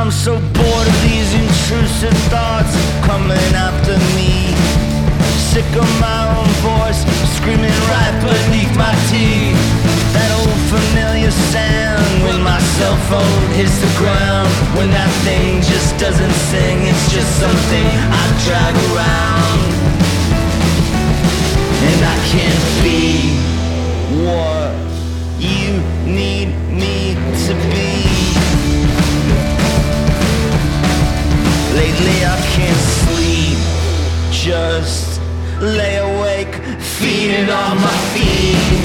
I'm so bored of these intrusive thoughts coming after me. Sick of my own voice screaming right beneath my teeth. That old familiar sound when my cell phone hits the ground. When that thing just doesn't sing, it's just something I drag around. And I can't be what you need me to be. Lately I can't sleep, just lay awake, feeding on my feet.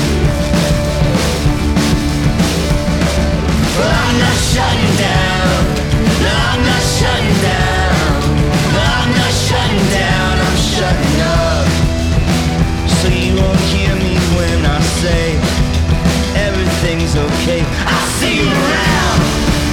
But I'm not shutting down, no, I'm not shutting down, no, I'm not shutting down, I'm shutting up. So you won't hear me when I say everything's okay. I'll see you around.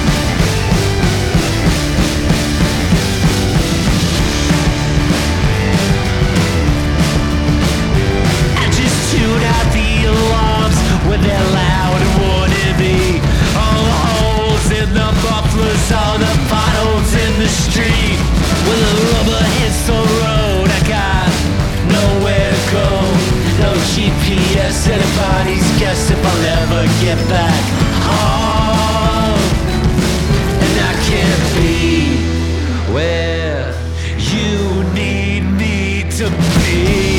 Shoot out the alarms when they're loud and wannabe. All the holes in the mufflers, all the potholes in the street. When the rubber hits the road, I got nowhere to go. No GPS, anybody's guess if I'll ever get back home. And I can't be where you need me to be.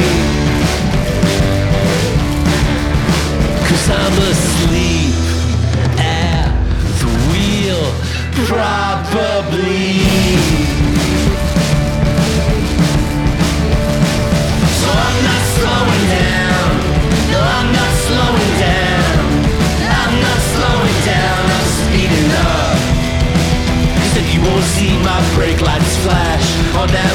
I'm asleep at the wheel, probably. So I'm not slowing down, no, I'm not slowing down, I'm not slowing down, I'm speeding up. 'Cause if you won't see my brake lights flash on that